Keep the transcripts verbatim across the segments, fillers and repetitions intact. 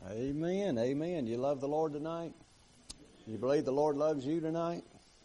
Amen. Amen. You love the Lord tonight? You believe the Lord loves you tonight?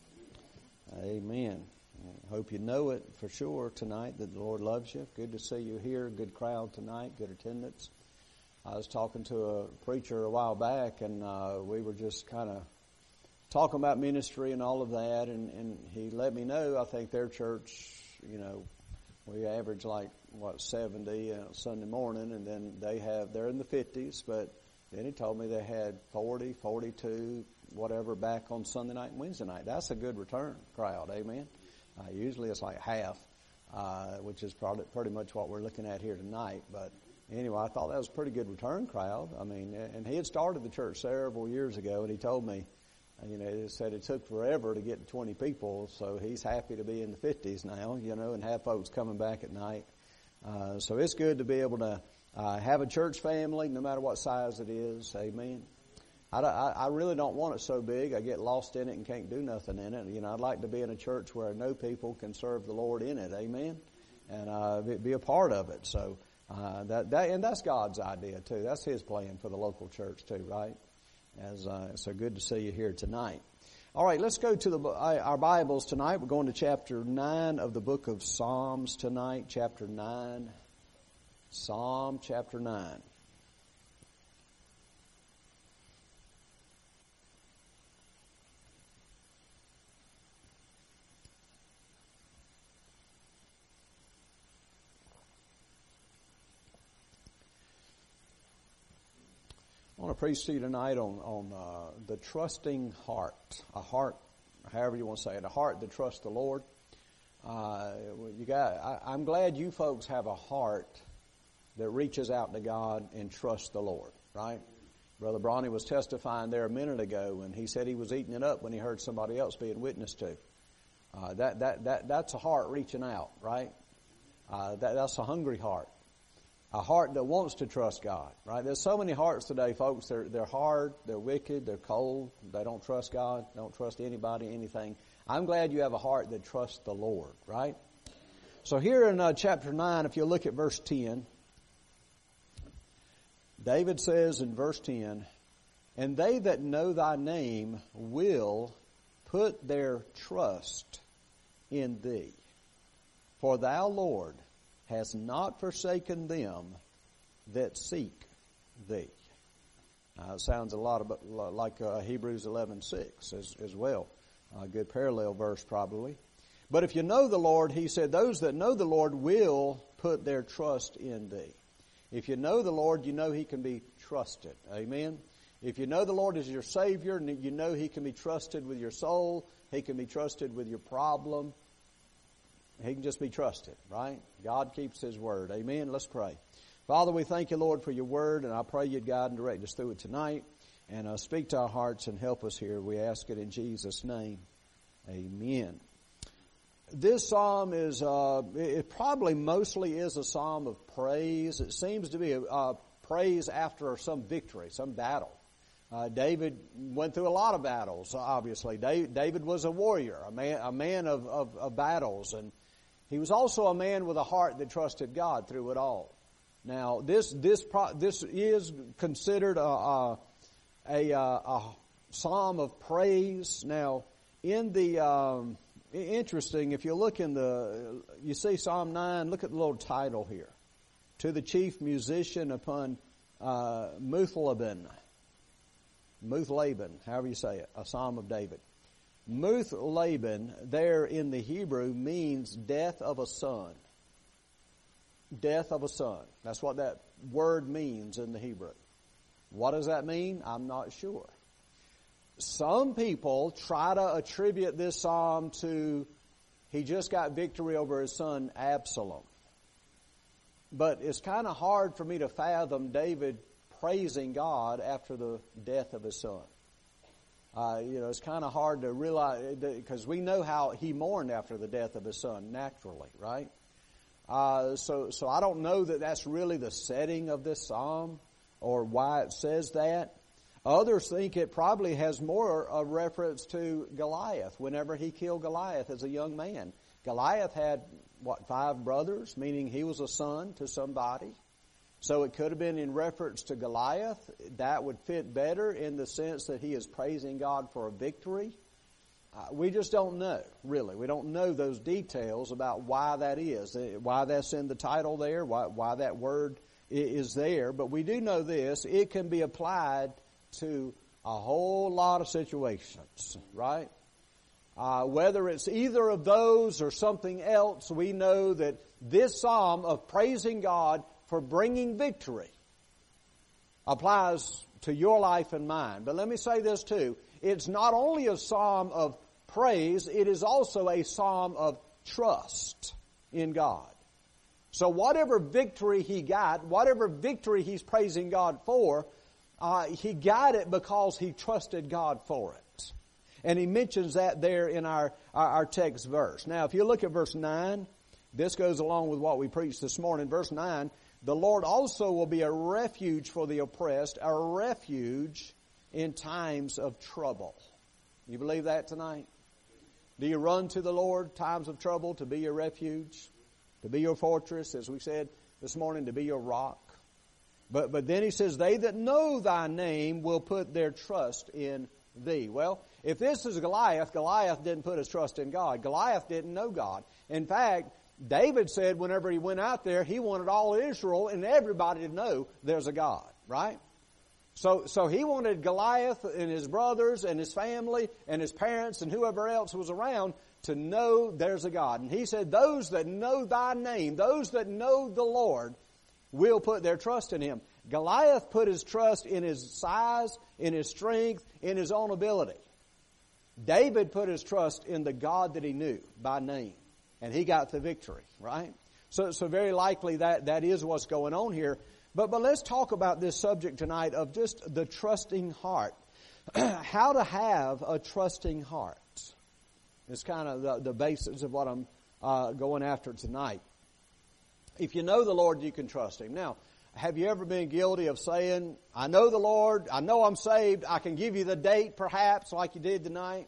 Amen. I hope you know it for sure tonight that the Lord loves you. Good to see you here. Good crowd tonight. Good attendance. I was talking to a preacher a while back, and uh, we were just kind of talking about ministry and all of that, and, and he let me know, I think their church, you know, we average like, what, seventy on Sunday morning, and then they have, they're in the fifties, but then he told me they had forty, forty-two, whatever, back on Sunday night and Wednesday night. That's a good return crowd, amen? Uh, usually it's like half, uh, which is probably pretty much what we're looking at here tonight, but anyway, I thought that was a pretty good return crowd. I mean, and he had started the church several years ago, and he told me, you know, he said it took forever to get to twenty people, so he's happy to be in the fifties now, you know, and have folks coming back at night. Uh, so it's good to be able to uh, have a church family, no matter what size it is. Amen. I, I, I really don't want it so big. I get lost in it and can't do nothing in it. You know, I'd like to be in a church where I know people can serve the Lord in it. Amen. And uh, be, be a part of it. So uh, that, that and that's God's idea too. That's His plan for the local church too, right? As uh, so good to see you here tonight. All right, let's go to the our Bibles tonight. We're going to chapter nine of the book of Psalms tonight. Chapter nine, Psalm chapter nine. I want to preach to you tonight on, on uh, the trusting heart. A heart, however you want to say it, a heart that trusts the Lord. Uh, you got, I, I'm glad you folks have a heart that reaches out to God and trusts the Lord, right? Brother Bronny was testifying there a minute ago, and he said he was eating it up when he heard somebody else being witnessed to. Uh, that, that, that, that's a heart reaching out, right? Uh, that, that's a hungry heart. A heart that wants to trust God, right? There's so many hearts today, folks. They're, they're hard, they're wicked, they're cold. They don't trust God, don't trust anybody, anything. I'm glad you have a heart that trusts the Lord, right? So here in uh, chapter nine, if you look at verse ten, David says in verse ten, "And they that know thy name will put their trust in thee. For thou, Lord, has not forsaken them that seek thee." Uh, it sounds a lot of, like uh, Hebrews eleven six as, as well. A good parallel verse probably. But if you know the Lord, he said, those that know the Lord will put their trust in thee. If you know the Lord, you know He can be trusted. Amen. If you know the Lord as your Savior, you know He can be trusted with your soul. He can be trusted with your problem. He can just be trusted, right? God keeps His word. Amen. Let's pray. Father, we thank you, Lord, for your word, and I pray you'd guide and direct us through it tonight, and uh, speak to our hearts and help us here. We ask it in Jesus' name. Amen. This psalm is, uh, it probably mostly is a psalm of praise. It seems to be a, a praise after some victory, some battle. Uh, David went through a lot of battles, obviously. David, David was a warrior, a man, a man of, of, of battles, and he was also a man with a heart that trusted God through it all. Now, this this pro, this is considered a a, a a psalm of praise. Now, in the um, interesting, if you look in the, you see Psalm nine. Look at the little title here: "To the chief musician upon uh, Muth-labben." Muth-labben, however you say it, a Psalm of David. Muth-labben there in the Hebrew means death of a son. Death of a son. That's what that word means in the Hebrew. What does that mean? I'm not sure. Some people try to attribute this psalm to he just got victory over his son Absalom. But it's kind of hard for me to fathom David praising God after the death of his son. Uh, you know, it's kind of hard to realize, because we know how he mourned after the death of his son naturally, right? Uh, so, so I don't know that that's really the setting of this psalm or why it says that. Others think it probably has more a reference to Goliath, whenever he killed Goliath as a young man. Goliath had, what, five brothers, meaning he was a son to somebody. So it could have been in reference to Goliath. That would fit better in the sense that he is praising God for a victory. Uh, we just don't know, really. We don't know those details about why that is, why that's in the title there, why, why that word is there. But we do know this, it can be applied to a whole lot of situations, right? Uh, whether it's either of those or something else, we know that this psalm of praising God for bringing victory applies to your life and mine. But let me say this too. It's not only a psalm of praise, it is also a psalm of trust in God. So whatever victory he got, whatever victory he's praising God for, uh, he got it because he trusted God for it. And he mentions that there in our, our, our text verse. Now, if you look at verse nine, this goes along with what we preached this morning. Verse nine, the Lord also will be a refuge for the oppressed, a refuge in times of trouble. You believe that tonight? Do you run to the Lord times of trouble to be your refuge, to be your fortress, as we said this morning, to be your rock? But, but then he says, they that know thy name will put their trust in thee. Well, if this is Goliath, Goliath didn't put his trust in God. Goliath didn't know God. In fact, David said whenever he went out there, he wanted all Israel and everybody to know there's a God, right? So, so he wanted Goliath and his brothers and his family and his parents and whoever else was around to know there's a God. And he said, those that know thy name, those that know the Lord, will put their trust in him. Goliath put his trust in his size, in his strength, in his own ability. David put his trust in the God that he knew by name. And he got the victory, right? So, so very likely that, that is what's going on here. But, but let's talk about this subject tonight of just the trusting heart. How to have a trusting heart. It's kind of the, the basis of what I'm uh, going after tonight. If you know the Lord, you can trust Him. Now, have you ever been guilty of saying, I know the Lord, I know I'm saved, I can give you the date perhaps like you did tonight?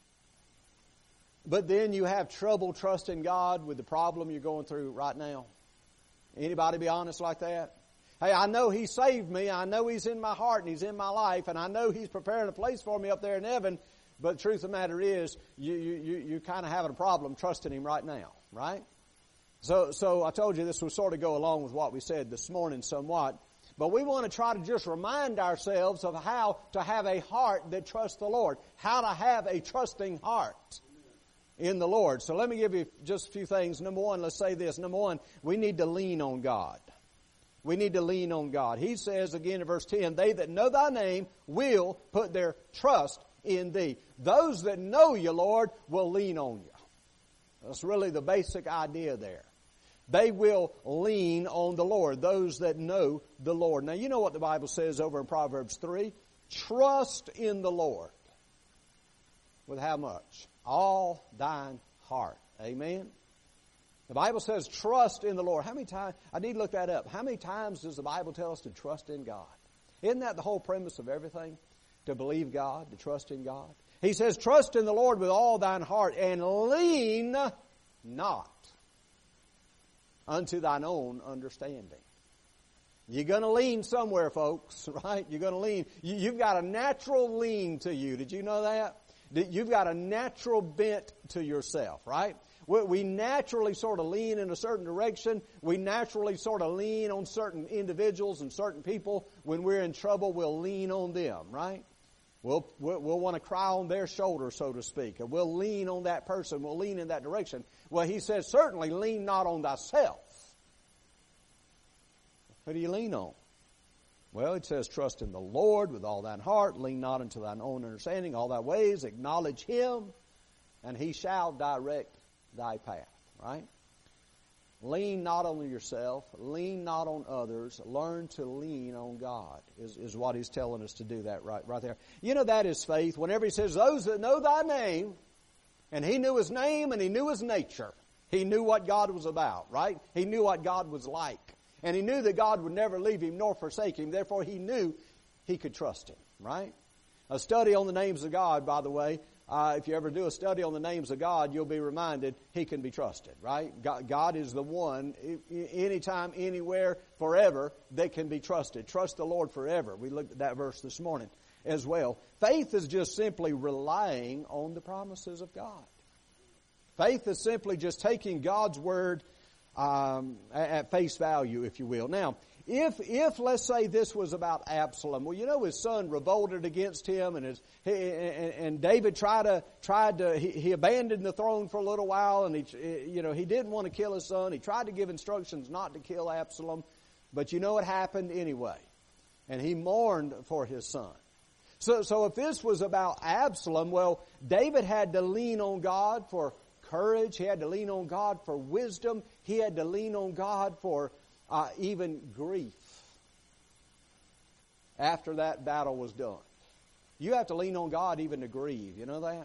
But then you have trouble trusting God with the problem you're going through right now. Anybody be honest like that? Hey, I know He saved me, I know He's in my heart and He's in my life, and I know He's preparing a place for me up there in heaven, but the truth of the matter is, you, you, you, you're kind of having a problem trusting Him right now, right? So, so I told you this would sort of go along with what we said this morning somewhat. But we want to try to just remind ourselves of how to have a heart that trusts the Lord. How to have a trusting heart in the Lord. So let me give you just a few things. Number one, let's say this. Number one, we need to lean on God. We need to lean on God. He says again in verse ten, they that know thy name will put their trust in thee. Those that know you, Lord, will lean on you. That's really the basic idea there. They will lean on the Lord, those that know the Lord. Now, you know what the Bible says over in Proverbs three? Trust in the Lord. With how much? All thine heart. Amen? The Bible says trust in the Lord. How many times? I need to look that up. How many times does the Bible tell us to trust in God? Isn't that the whole premise of everything? To believe God, to trust in God. He says, trust in the Lord with all thine heart and lean not unto thine own understanding. You're going to lean somewhere, folks, right? You're going to lean. You, you've got a natural lean to you. Did you know that? You've got a natural bent to yourself, right? We, we naturally sort of lean in a certain direction. We naturally sort of lean on certain individuals and certain people. When we're in trouble, we'll lean on them, right? We'll, we'll, we'll want to cry on their shoulder, so to speak. And we'll lean on that person. We'll lean in that direction. Well, he says, certainly lean not on thyself. Who do you lean on? Well, it says, trust in the Lord with all thine heart. Lean not unto thine own understanding. All thy ways acknowledge Him, and He shall direct thy path. Right? Lean not on yourself. Lean not on others. Learn to lean on God is, is what He's telling us to do that right, right there. You know, that is faith. Whenever He says, those that know thy name, and He knew His name and He knew His nature. He knew what God was about, right? He knew what God was like. And He knew that God would never leave him nor forsake him. Therefore, He knew he could trust Him, right? A study on the names of God, by the way, uh, if you ever do a study on the names of God, you'll be reminded He can be trusted, right? God, God is the one, anytime, anywhere, forever, that can be trusted. Trust the Lord forever. We looked at that verse this morning as well. Faith is just simply relying on the promises of God. Faith is simply just taking God's Word um, at face value, if you will. Now, If, if let's say this was about Absalom, well, you know, his son revolted against him, and his, he, and, and David tried to, tried to, he, he abandoned the throne for a little while, and he, you know, he didn't want to kill his son. He tried to give instructions not to kill Absalom, but you know what happened anyway. And he mourned for his son. So, so if this was about Absalom, well, David had to lean on God for courage. He had to lean on God for wisdom. He had to lean on God for Uh, even grief after that battle was done. You have to lean on God even to grieve. You know that?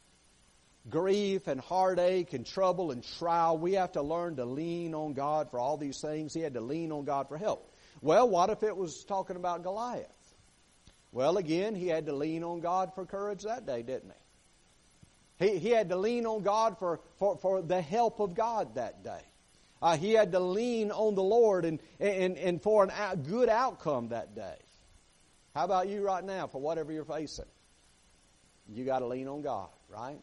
Grief and heartache and trouble and trial. We have to learn to lean on God for all these things. He had to lean on God for help. Well, what if it was talking about Goliath? Well, again, he had to lean on God for courage that day, didn't he? He, he had to lean on God for, for, for the help of God that day. Uh, he had to lean on the Lord and, and, and for a out, good outcome that day. How about you right now for whatever you're facing? You got to lean on God, right?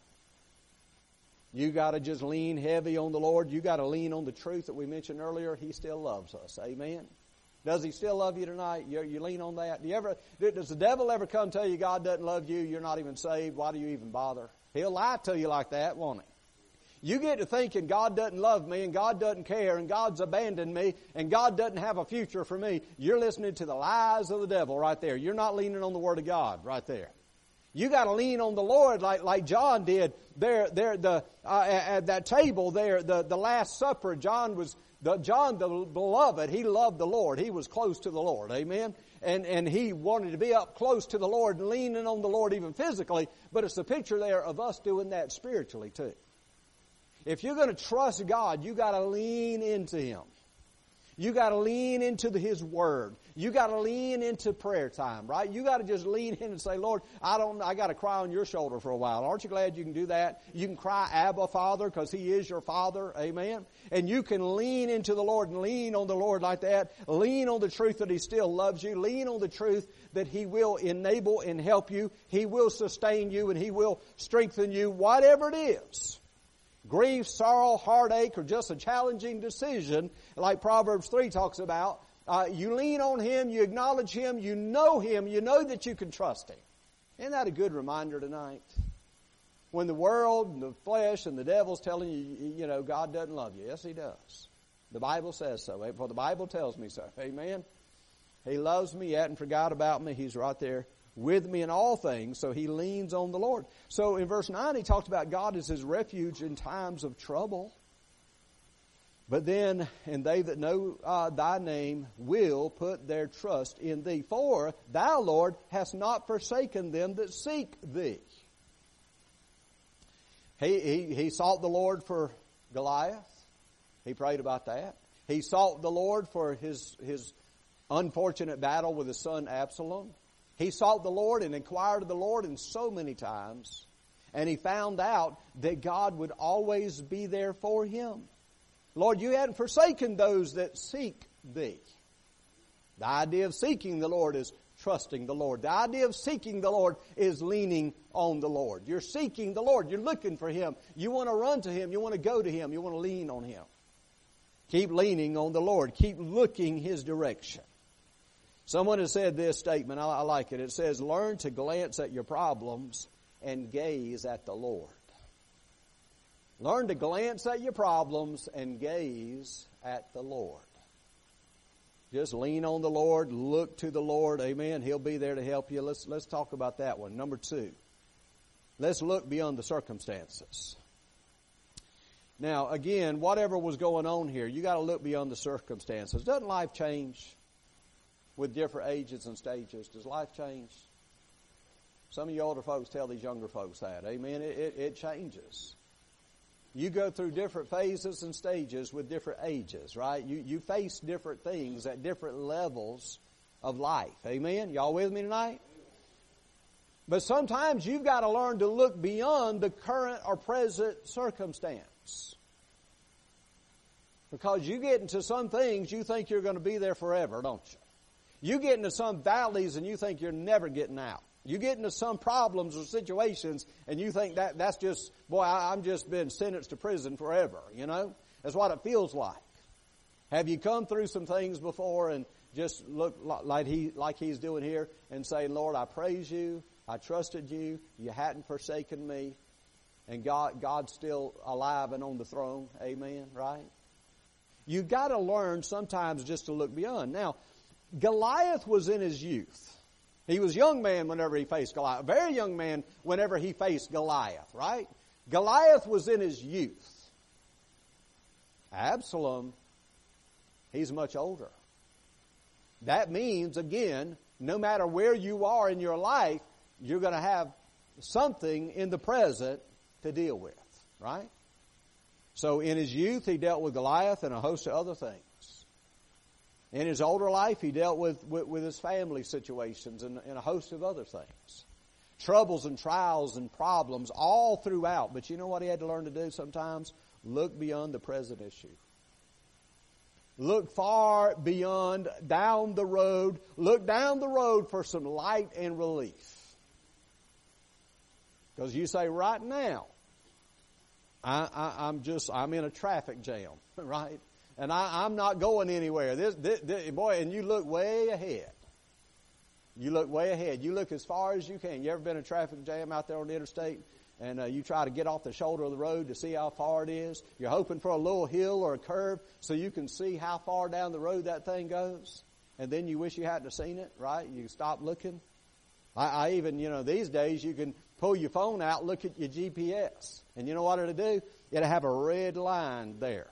You got to just lean heavy on the Lord. You got to lean on the truth that we mentioned earlier. He still loves us. Amen? Does He still love you tonight? You, you lean on that? Do you ever? Does the devil ever come tell you God doesn't love you? You're not even saved. Why do you even bother? He'll lie to you like that, won't he? You get to thinking God doesn't love me and God doesn't care and God's abandoned me and God doesn't have a future for me. You're listening to the lies of the devil right there. You're not leaning on the Word of God right there. You got to lean on the Lord like, like John did there, there, the, uh, at that table there, the, the Last Supper. John was, the, John the beloved, he loved the Lord. He was close to the Lord. Amen. And, and he wanted to be up close to the Lord and leaning on the Lord even physically. But it's a picture there of us doing that spiritually too. If you're going to trust God, you got to lean into Him. You got to lean into the, His Word. You got to lean into prayer time, right? You got to just lean in and say, Lord, I don't, I got to cry on your shoulder for a while. Aren't you glad you can do that? You can cry, Abba, Father, because He is your Father. Amen. And you can lean into the Lord and lean on the Lord like that. Lean on the truth that He still loves you. Lean on the truth that He will enable and help you. He will sustain you and He will strengthen you, whatever it is. Grief, sorrow, heartache, or just a challenging decision, like Proverbs three talks about, uh, you lean on Him, you acknowledge Him, you know Him, you know that you can trust Him. Isn't that a good reminder tonight? When the world and the flesh and the devil's telling you, you know, God doesn't love you. Yes, He does. The Bible says so. For the Bible tells me so. Amen? He loves me, He hadn't forgot about me. He's right there with me in all things, so he leans on the Lord. So in verse nine, he talks about God as his refuge in times of trouble. But then, and they that know uh, thy name will put their trust in thee. For thou, Lord, hast not forsaken them that seek thee. He, he, he sought the Lord for Goliath. He prayed about that. He sought the Lord for his, his unfortunate battle with his son Absalom. He sought the Lord and inquired of the Lord in so many times. And he found out that God would always be there for him. Lord, you hadn't forsaken those that seek thee. The idea of seeking the Lord is trusting the Lord. The idea of seeking the Lord is leaning on the Lord. You're seeking the Lord. You're looking for Him. You want to run to Him. You want to go to Him. You want to lean on Him. Keep leaning on the Lord. Keep looking His direction. Someone has said this statement. I, I like it. It says, learn to glance at your problems and gaze at the Lord. Learn to glance at your problems and gaze at the Lord. Just lean on the Lord. Look to the Lord. Amen. He'll be there to help you. Let's, let's talk about that one. Number two. Let's look beyond the circumstances. Now, again, whatever was going on here, you got to look beyond the circumstances. Doesn't life change with different ages and stages? Does life change? Some of you older folks tell these younger folks that. Amen. It, it, it changes. You go through different phases and stages with different ages, right? You, you face different things at different levels of life. Amen. Y'all with me tonight? But sometimes you've got to learn to look beyond the current or present circumstance. Because you get into some things, you think you're going to be there forever, don't you? You get into some valleys and you think you're never getting out. You get into some problems or situations and you think that that's just, boy, I, I'm just been sentenced to prison forever, you know? That's what it feels like. Have you come through some things before and just look like he like he's doing here and say, Lord, I praise you, I trusted you, you hadn't forsaken me, and God God's still alive and on the throne, amen, right? You've got to learn sometimes just to look beyond. Now, Goliath was in his youth. He was a young man whenever he faced Goliath. A very young man whenever he faced Goliath, right? Goliath was in his youth. Absalom, he's much older. That means, again, no matter where you are in your life, you're going to have something in the present to deal with, right? So in his youth, he dealt with Goliath and a host of other things. In his older life, he dealt with, with, with his family situations and, and a host of other things. Troubles and trials and problems all throughout. But you know what he had to learn to do sometimes? Look beyond the present issue. Look far beyond, down the road. Look down the road for some light and relief. Because you say, right now, I, I, I'm just, I'm in a traffic jam, right? And I, I'm not going anywhere. This, this, this, boy, and you look way ahead. You look way ahead. You look as far as you can. You ever been in a traffic jam out there on the interstate? And uh, you try to get off the shoulder of the road to see how far it is. You're hoping for a little hill or a curve so you can see how far down the road that thing goes. And then you wish you hadn't seen it, right? You stop looking. I, I even, you know, these days you can pull your phone out, look at your G P S. And you know what it'll do? It'll have a red line there.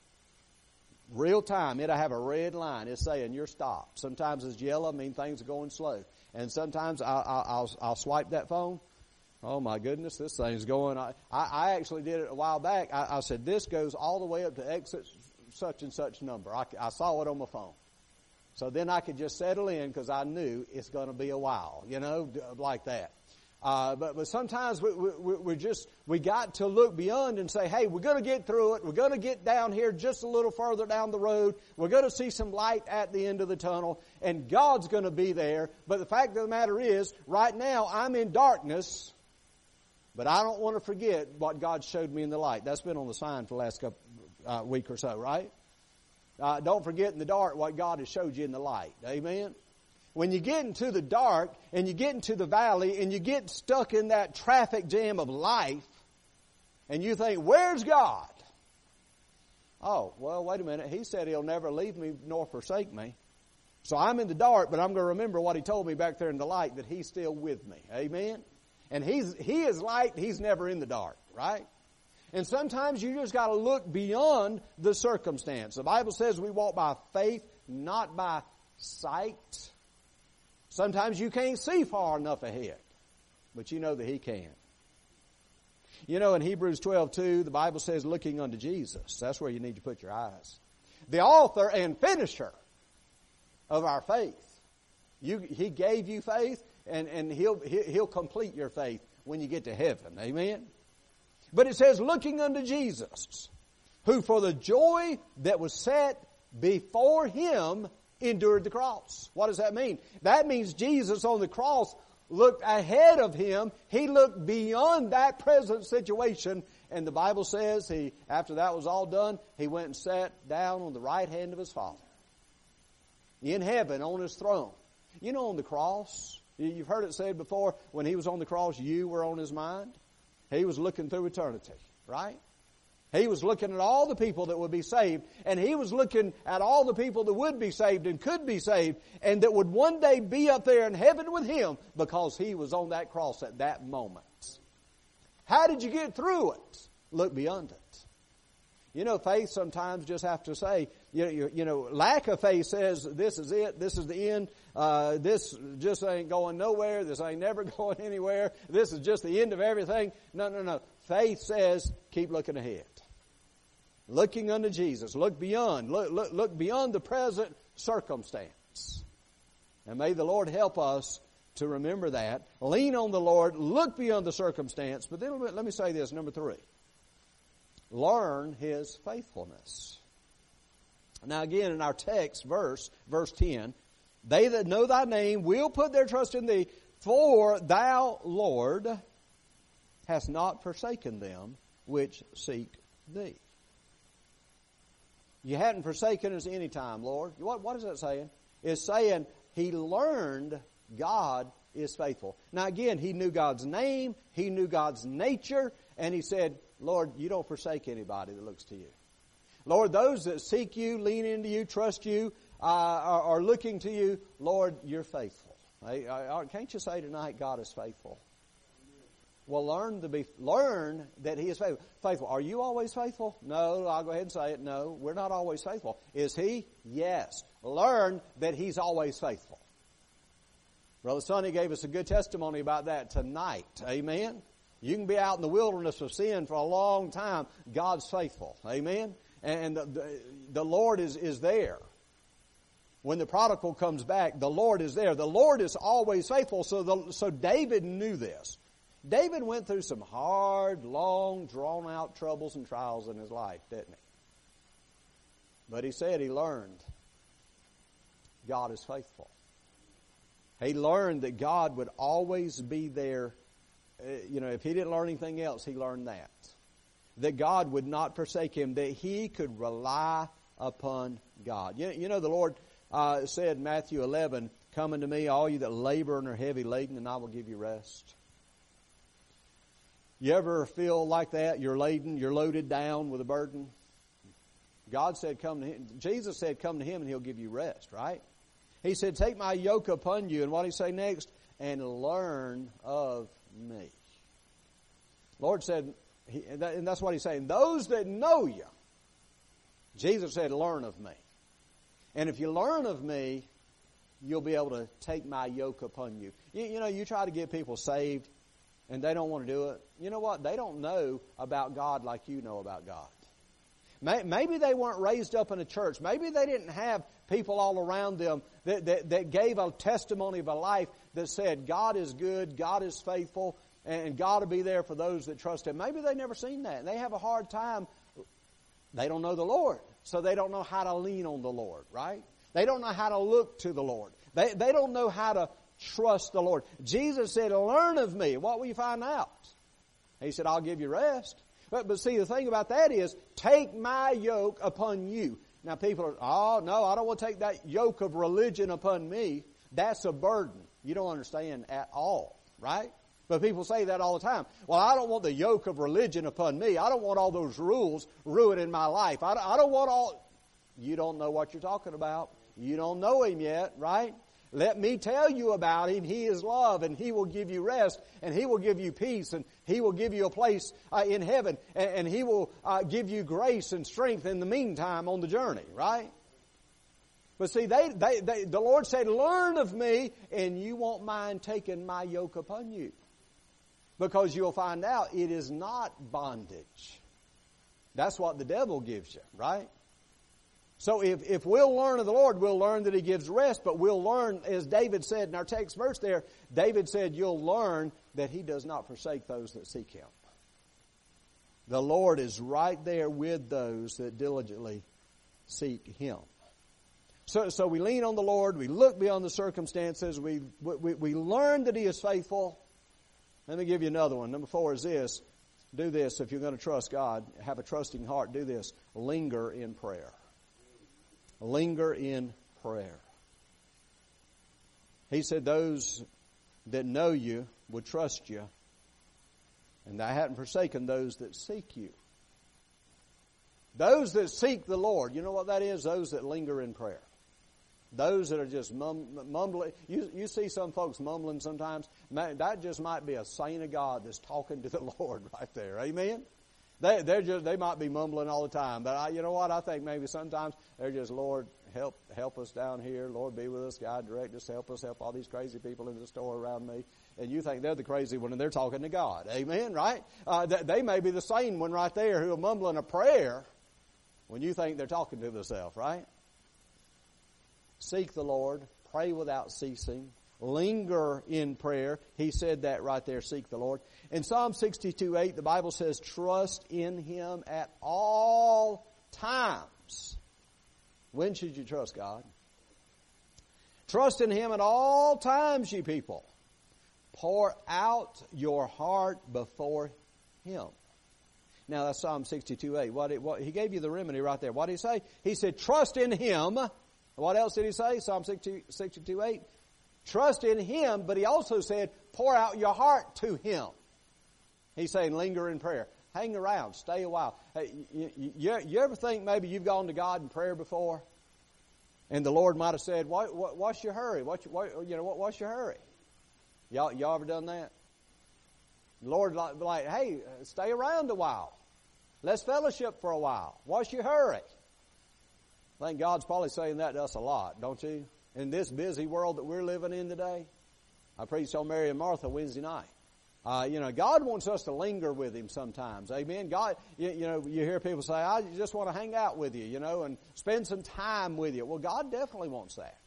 Real time, it'll have a red line. It's saying you're stopped. Sometimes it's yellow, I mean things are going slow. And sometimes I, I, I'll, I'll swipe that phone. Oh my goodness, this thing's going. I, I actually did it a while back. I, I said, this goes all the way up to exit such and such number. I, I saw it on my phone. So then I could just settle in because I knew it's going to be a while, you know, like that. Uh, but, but sometimes we, we, we just, we got to look beyond and say, hey, we're going to get through it. We're going to get down here just a little further down the road. We're going to see some light at the end of the tunnel, and God's going to be there. But the fact of the matter is, right now I'm in darkness, but I don't want to forget what God showed me in the light. That's been on the sign for the last couple, uh, week or so, right? Uh, don't forget in the dark what God has showed you in the light. Amen? When you get into the dark and you get into the valley and you get stuck in that traffic jam of life and you think, where's God? Oh, well, wait a minute. He said He'll never leave me nor forsake me. So I'm in the dark, but I'm going to remember what He told me back there in the light, that He's still with me. Amen? And He's He is light. He's never in the dark, right? And sometimes you just got to look beyond the circumstance. The Bible says we walk by faith, not by sight. Sometimes you can't see far enough ahead, but you know that He can. You know, in Hebrews twelve two, the Bible says, looking unto Jesus. That's where you need to put your eyes. The author and finisher of our faith. You, He gave you faith, and, and he'll, He'll complete your faith when you get to heaven. Amen? But it says, looking unto Jesus, who for the joy that was set before Him endured the cross. What does that mean? That means Jesus on the cross looked ahead of Him. He looked beyond that present situation. And the Bible says, he, after that was all done, He went and sat down on the right hand of His Father. In heaven, on His throne. You know, on the cross, you've heard it said before, when He was on the cross, you were on His mind. He was looking through eternity, right? He was looking at all the people that would be saved, and He was looking at all the people that would be saved and could be saved, and that would one day be up there in heaven with Him because He was on that cross at that moment. How did you get through it? Look beyond it. You know, faith sometimes just have to say, you, you, you know, lack of faith says this is it, this is the end, uh, this just ain't going nowhere, this ain't never going anywhere, this is just the end of everything. No, no, no. Faith says, keep looking ahead. Looking unto Jesus. Look beyond. Look, look, look beyond the present circumstance. And may the Lord help us to remember that. Lean on the Lord. Look beyond the circumstance. But then let me say this, number three. Learn His faithfulness. Now again, in our text verse, verse ten, they that know Thy name will put their trust in Thee, for Thou, Lord, hast not forsaken them which seek Thee. You hadn't forsaken us any time, Lord. What, what is that saying? It's saying he learned God is faithful. Now again, he knew God's name, he knew God's nature, and he said, Lord, you don't forsake anybody that looks to you. Lord, those that seek you, lean into you, trust you, uh, are, are looking to you, Lord, you're faithful. I, I, can't you say tonight God is faithful? Well, learn to be, learn that He is faithful. Faithful. Are you always faithful? No, I'll go ahead and say it. No, we're not always faithful. Is He? Yes. Learn that He's always faithful. Brother Sonny gave us a good testimony about that tonight. Amen. You can be out in the wilderness of sin for a long time. God's faithful. Amen. And the, the, the Lord is, is there. When the prodigal comes back, the Lord is there. The Lord is always faithful. So, the, so David knew this. David went through some hard, long, drawn-out troubles and trials in his life, didn't he? But he said he learned God is faithful. He learned that God would always be there. Uh, you know, if he didn't learn anything else, he learned that. That God would not forsake him, that he could rely upon God. You, you know, the Lord uh, said in Matthew eleven, "Come unto me, all you that labor and are heavy laden, and I will give you rest." You ever feel like that? You're laden, you're loaded down with a burden. God said, come to Him. Jesus said, come to Him and He'll give you rest, right? He said, take my yoke upon you. And what did He say next? And learn of me. Lord said, and that's what He's saying, those that know you, Jesus said, learn of me. And if you learn of me, you'll be able to take my yoke upon you. You, you know, you try to get people saved, and they don't want to do it. You know what? They don't know about God like you know about God. Maybe they weren't raised up in a church. Maybe they didn't have people all around them that, that, that gave a testimony of a life that said, God is good, God is faithful, and God will be there for those that trust Him. Maybe they've never seen that. And they have a hard time. They don't know the Lord, so they don't know how to lean on the Lord, right? They don't know how to look to the Lord. They, they don't know how to trust the Lord. Jesus said, learn of me. What will you find out? He said, I'll give you rest. But, but see, the thing about that is, take my yoke upon you. Now people are, oh, no, I don't want to take that yoke of religion upon me. That's a burden. You don't understand at all, right? But people say that all the time. Well, I don't want the yoke of religion upon me. I don't want all those rules ruining my life. I don't, I don't want all... You don't know what you're talking about. You don't know Him yet, right? Let me tell you about Him. He is love, and He will give you rest, and He will give you peace, and He will give you a place uh, in heaven, and, and He will uh, give you grace and strength in the meantime on the journey, right? But see, they, they, they, the Lord said, learn of me, and you won't mind taking my yoke upon you. Because you'll find out it is not bondage. That's what the devil gives you, right? So if, if we'll learn of the Lord, we'll learn that He gives rest, but we'll learn, as David said in our text verse there, David said, you'll learn that He does not forsake those that seek Him. The Lord is right there with those that diligently seek Him. So, so we lean on the Lord, we look beyond the circumstances, we, we, we learn that He is faithful. Let me give you another one. Number four is this. Do this if you're going to trust God. Have a trusting heart. Do this. Linger in prayer. Linger in prayer. He said those that know you would trust you, and I hadn't forsaken those that seek you. Those that seek the Lord, you know what that is? Those that linger in prayer. Those that are just mum, mumbling. You, you see some folks mumbling sometimes. That just might be a saint of God that's talking to the Lord right there. Amen? They they're just they might be mumbling all the time, but I, you know what? I think maybe sometimes they're just, Lord, help help us down here. Lord, be with us. God, direct us. Help us. Help all these crazy people in the store around me. And you think they're the crazy one, and they're talking to God. Amen? Right? Uh, they, they may be the sane one right there who are mumbling a prayer when you think they're talking to themselves. Right? Seek the Lord. Pray without ceasing. linger in prayer. He said that right there, seek the Lord. In Psalm sixty-two eight, the Bible says, trust in Him at all times. When should you trust God? Trust in Him at all times, ye people. Pour out your heart before Him. Now that's Psalm sixty-two eight. What, what, he gave you the remedy right there. What did he say? He said, trust in Him. What else did he say? Psalm sixty-two eight. Trust in Him, but he also said, pour out your heart to Him. He's saying, linger in prayer. Hang around. Stay a while. Hey, you, you, you ever think maybe you've gone to God in prayer before? And the Lord might have said, what, what, what's your hurry? What, what, you know, what, what's your hurry? Y'all, y'all ever done that? The Lord like, like, hey, stay around a while. Let's fellowship for a while. What's your hurry? I think God's probably saying that to us a lot, don't you? In this busy world that we're living in today. I preached on Mary and Martha Wednesday night. Uh, you know, God wants us to linger with Him sometimes. Amen. God, you, you know, you hear people say, I just want to hang out with you, you know, and spend some time with you. Well, God definitely wants that.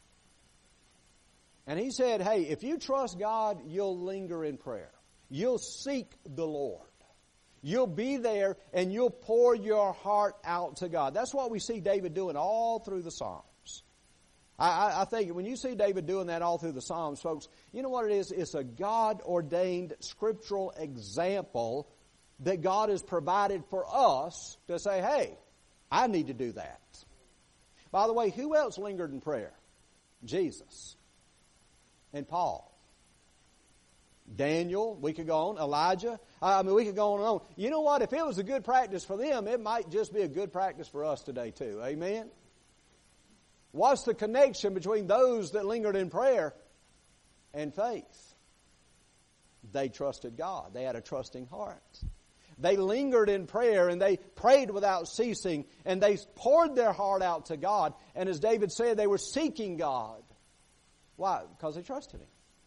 And He said, hey, if you trust God, you'll linger in prayer. You'll seek the Lord. You'll be there and you'll pour your heart out to God. That's what we see David doing all through the Psalms. I, I think when you see David doing that all through the Psalms, folks, you know what it is? It's a God-ordained scriptural example that God has provided for us to say, hey, I need to do that. By the way, who else lingered in prayer? Jesus and Paul. Daniel, we could go on. Elijah, I mean, we could go on and on. You know what? If it was a good practice for them, it might just be a good practice for us today too. Amen? What's the connection between those that lingered in prayer and faith? They trusted God. They had a trusting heart. They lingered in prayer and they prayed without ceasing and they poured their heart out to God. And as David said, they were seeking God. Why? Because they trusted Him.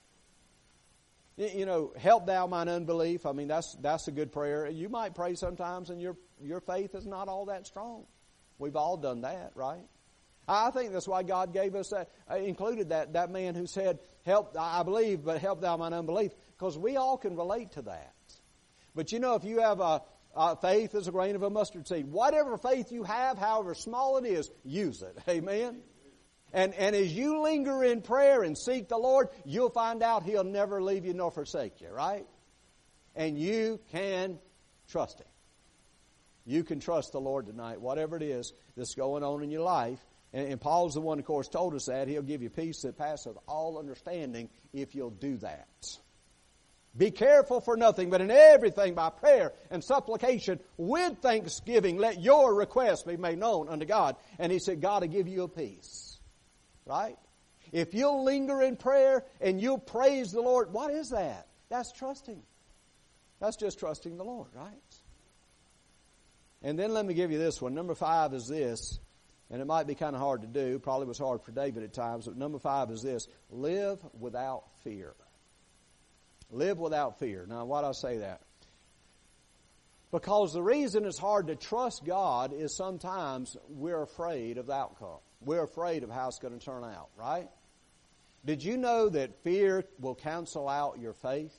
You know, help thou mine unbelief. I mean, that's that's a good prayer. You might pray sometimes and your your faith is not all that strong. We've all done that, right? I think that's why God gave us that, uh, included that, that man who said, help, I believe, but help thou mine unbelief. Because we all can relate to that. But you know, if you have a, a faith as a grain of a mustard seed, whatever faith you have, however small it is, use it. Amen? And, and as you linger in prayer and seek the Lord, you'll find out He'll never leave you nor forsake you, right? And you can trust Him. You can trust the Lord tonight, whatever it is that's going on in your life. And, and Paul's the one, of course, told us that. He'll give you peace that passeth all understanding if you'll do that. Be careful for nothing, but in everything by prayer and supplication with thanksgiving, let your requests be made known unto God. And he said, God will give you a peace. Right? If you'll linger in prayer and you'll praise the Lord, what is that? That's trusting. That's just trusting the Lord, right? And then let me give you this one. Number five is this, and it might be kind of hard to do. Probably was hard for David at times, but number five is this. Live without fear. Live without fear. Now, why do I say that? Because the reason it's hard to trust God is sometimes we're afraid of the outcome. We're afraid of how it's going to turn out, right? Did you know that fear will cancel out your faith?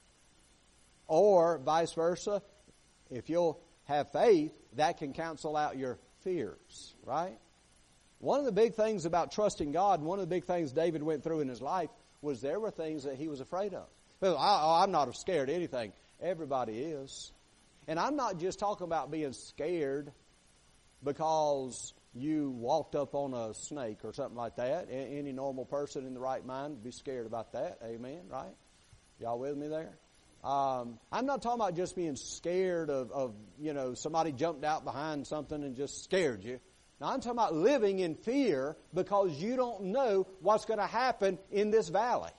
Or vice versa, if you'll have faith, that can cancel out your fears, right? One of the big things about trusting God, one of the big things David went through in his life, was there were things that he was afraid of. Well, I, I'm not scared of anything. Everybody is. And I'm not just talking about being scared because you walked up on a snake or something like that. Any normal person in the right mind would be scared about that. Amen, right? Y'all with me there? Um, I'm not talking about just being scared of, of, you know, somebody jumped out behind something and just scared you. Now, I'm talking about living in fear because you don't know what's going to happen in this valley.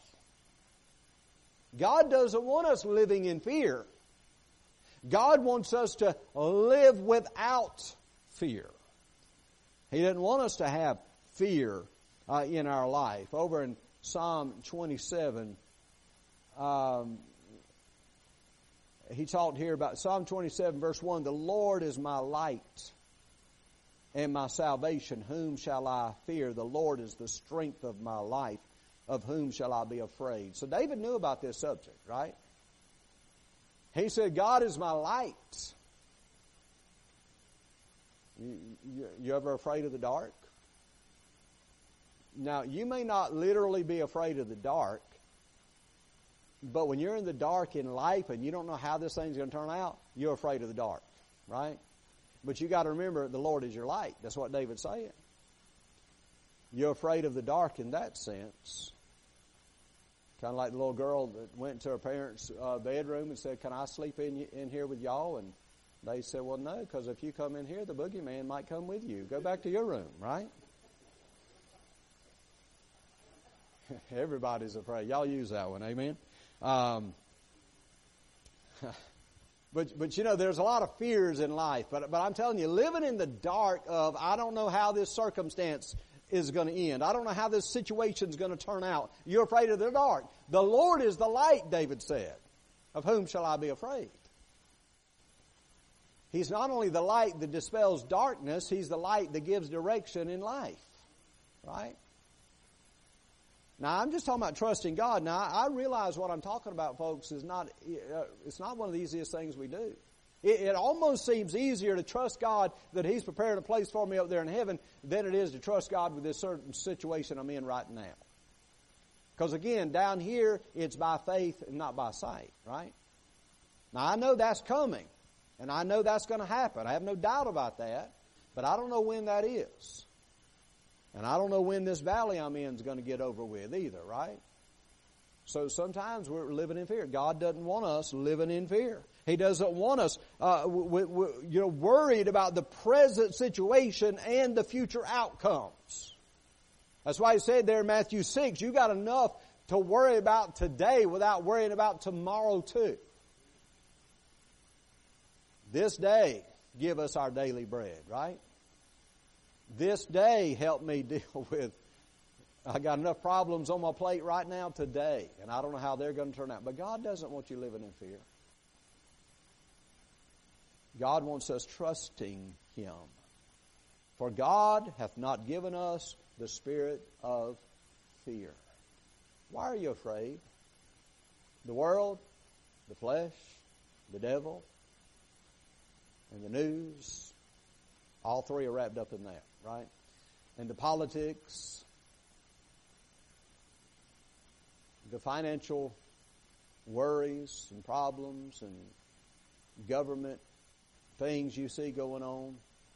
God doesn't want us living in fear. God wants us to live without fear. He doesn't want us to have fear uh, in our life. Over in Psalm twenty-seven, um, he talked here about Psalm twenty-seven, verse one, the Lord is my light and my salvation. Whom shall I fear? The Lord is the strength of my life. of whom shall I be afraid? So David knew about this subject, right? He said, God is my light. You, you, you ever afraid of the dark? Now, you may not literally be afraid of the dark, but when you're in the dark in life and you don't know how this thing's going to turn out, you're afraid of the dark, right? But you got to remember, the Lord is your light. That's what David's saying. You're afraid of the dark in that sense. Kind of like the little girl that went to her parents' uh, bedroom and said, can I sleep in in here with y'all? And they said, well, no, because if you come in here, the boogeyman might come with you. Go back to your room, right? Everybody's afraid. Y'all use that one, amen? Um, but, but you know, there's a lot of fears in life. But, but I'm telling you, living in the dark of, I don't know how this circumstance is going to end. I don't know how this situation is going to turn out. You're afraid of the dark. The Lord is the light, David said. Of whom shall I be afraid? He's not only the light that dispels darkness, He's the light that gives direction in life. Right? Now, I'm just talking about trusting God. Now, I realize what I'm talking about, folks, is not, it's not one of the easiest things we do. It, it almost seems easier to trust God that He's prepared a place for me up there in heaven than it is to trust God with this certain situation I'm in right now. Because again, down here, it's by faith and not by sight, right? Now, I know that's coming, and I know that's going to happen. I have no doubt about that, but I don't know when that is. And I don't know when this valley I'm in is going to get over with either, right? So sometimes we're living in fear. God doesn't want us living in fear. He doesn't want us, uh, w- w- you know, worried about the present situation and the future outcomes. That's why He said there in Matthew six, you got enough to worry about today without worrying about tomorrow too. This day, give us our daily bread, right? This day, help me deal with, I got enough problems on my plate right now today, and I don't know how they're going to turn out. But God doesn't want you living in fear. God wants us trusting Him. For God hath not given us the spirit of fear. Why are you afraid? The world, the flesh, the devil, and the news, all three are wrapped up in that, right? And the politics, the financial worries and problems and government things you see going on.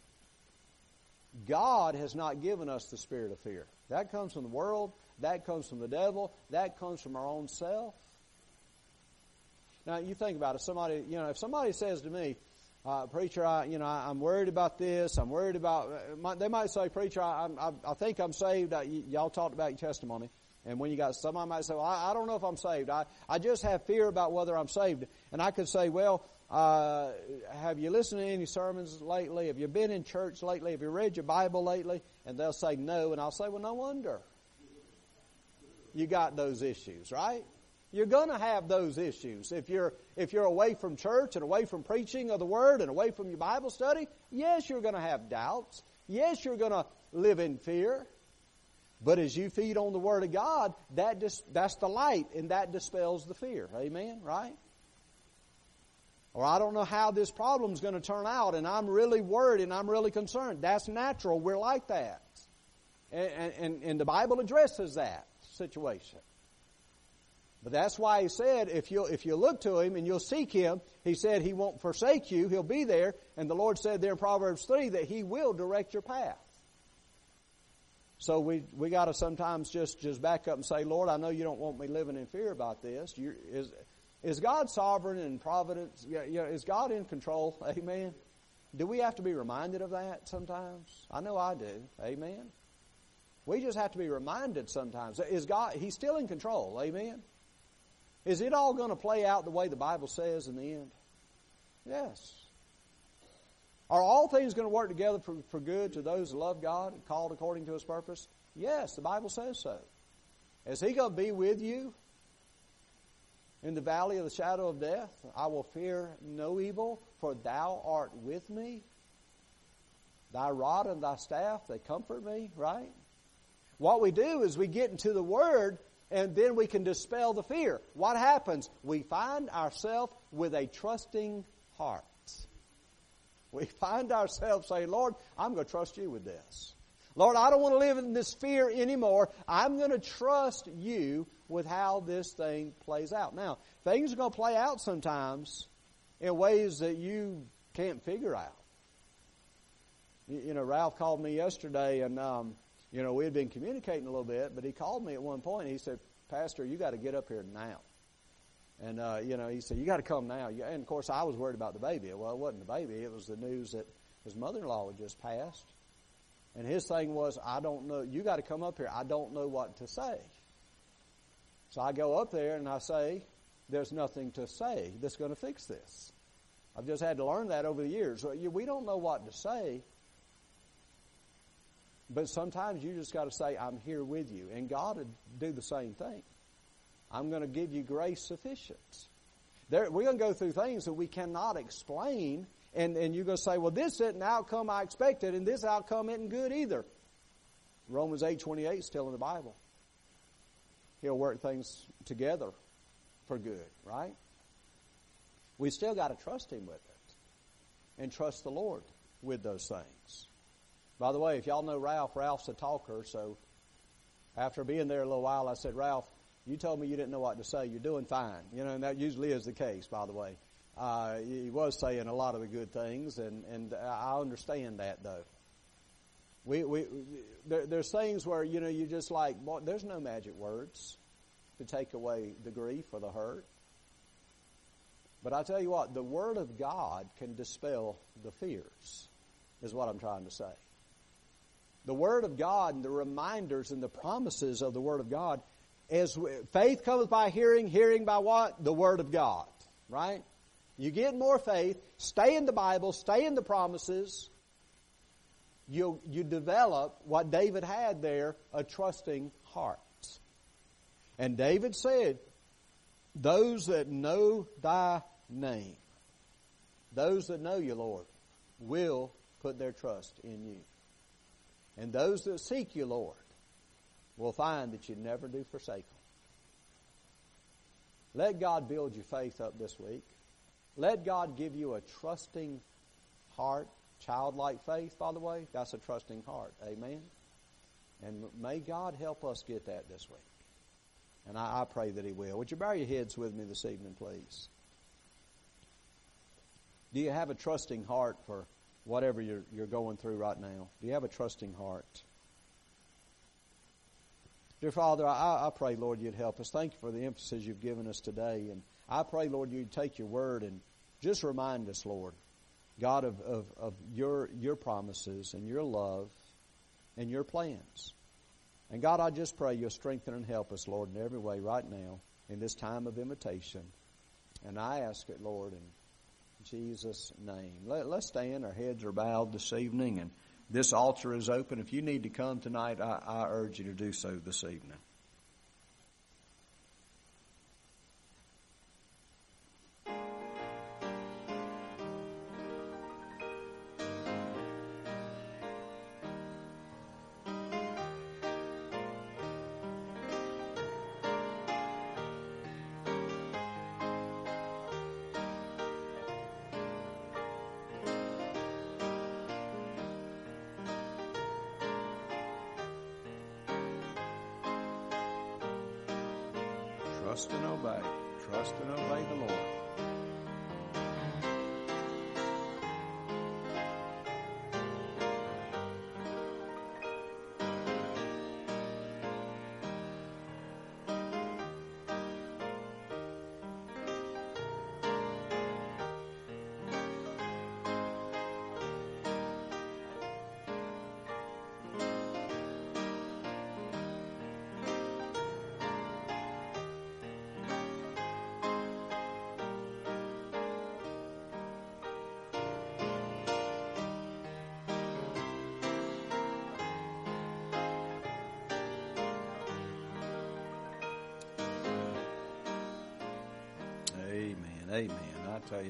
God has not given us the spirit of fear. That comes from the world. That comes from the devil. That comes from our own self. Now, you think about it. Somebody, you know, if somebody says to me, uh, preacher, I, you know, I, I'm worried about this. I'm worried about. Uh, my, they might say, preacher, I, I, I think I'm saved. I, y- y'all talked about your testimony. And when you got, somebody might say, well, I, I don't know if I'm saved. I, I just have fear about whether I'm saved. And I could say, well, uh, have you listened to any sermons lately? Have you been in church lately? Have you read your Bible lately? And they'll say no. And I'll say, well, no wonder. You got those issues, right? You're going to have those issues. If you're, if you're away from church and away from preaching of the Word and away from your Bible study, yes, you're going to have doubts. Yes, you're going to live in fear. But as you feed on the Word of God, that dis- that's the light, and that dispels the fear. Amen? Right? Or I don't know how this problem's going to turn out, and I'm really worried and I'm really concerned. That's natural. We're like that. And, and, and the Bible addresses that situation. But that's why He said, if you if you look to Him and you'll seek Him, He said He won't forsake you. He'll be there. And the Lord said there in Proverbs three that He will direct your path. So we we got to sometimes just, just back up and say, Lord, I know You don't want me living in fear about this. You, is is God sovereign and providence? Yeah, yeah, is God in control? Amen. Do we have to be reminded of that sometimes? I know I do. Amen. We just have to be reminded sometimes. Is God, He's still in control. Amen. Is it all going to play out the way the Bible says in the end? Yes. Are all things going to work together for, for good to those who love God and called according to His purpose? Yes, the Bible says so. Is He going to be with you in the valley of the shadow of death? I will fear no evil, for Thou art with me. Thy rod and Thy staff, they comfort me, right? What we do is we get into the Word And then we can dispel the fear. What happens? We find ourselves with a trusting heart. We find ourselves saying, Lord, I'm going to trust you with this. Lord, I don't want to live in this fear anymore. I'm going to trust you with how this thing plays out. Now, things are going to play out sometimes in ways that you can't figure out. You, you know, Ralph called me yesterday, and, um, you know, we had been communicating a little bit, but he called me at one point, and he said, Pastor, you got to get up here now. And, uh, you know, he said, you got to come now. And, of course, I was worried about the baby. Well, it wasn't the baby. It was the news that his mother-in-law had just passed. And his thing was, I don't know, you got to come up here. I don't know what to say. So I go up there and I say, there's nothing to say that's going to fix this. I've just had to learn that over the years. We don't know what to say. But sometimes you just got to say, I'm here with you. And God would do the same thing. I'm going to give you grace sufficient. There, we're going to go through things that we cannot explain. And, and you're going to say, well, this isn't the outcome I expected, and this outcome isn't good either. Romans eight twenty-eight is still in the Bible. He'll work things together for good, right? We still got to trust Him with it. And trust the Lord with those things. By the way, if y'all know Ralph, Ralph's a talker, so after being there a little while, I said, Ralph, you told me you didn't know what to say. You're doing fine. You know, and that usually is the case, by the way. Uh, he was saying a lot of the good things, and, and I understand that, though. We, we, there, there's things where, you know, you just like, boy, there's no magic words to take away the grief or the hurt. But I tell you what, the Word of God can dispel the fears, is what I'm trying to say. The Word of God and the reminders and the promises of the Word of God, as faith cometh by hearing, hearing by what? The Word of God, right? You get more faith, stay in the Bible, stay in the promises. You, you develop what David had there, a trusting heart. And David said, those that know thy name, those that know you, Lord, will put their trust in you. And those that seek you, Lord, will find that you never do forsake them. Let God build your faith up this week. Let God give you a trusting heart. Childlike faith, by the way, that's a trusting heart. Amen? And may God help us get that this week. And I, I pray that He will. Would you bow your heads with me this evening, please? Do you have a trusting heart for whatever you're, you're going through right now? Do you have a trusting heart? Dear Father, I, I pray, Lord, you'd help us. Thank you for the emphasis you've given us today. And I pray, Lord, you'd take your word and just remind us, Lord, God, of, of, of your, your promises and your love and your plans. And God, I just pray you'll strengthen and help us, Lord, in every way right now in this time of invitation. And I ask it, Lord, in Jesus' name. Let, let's stand. Our heads are bowed this evening, and this altar is open. If you need to come tonight, I, I urge you to do so this evening. Trust and obey. Trust and obey the Lord. Amen.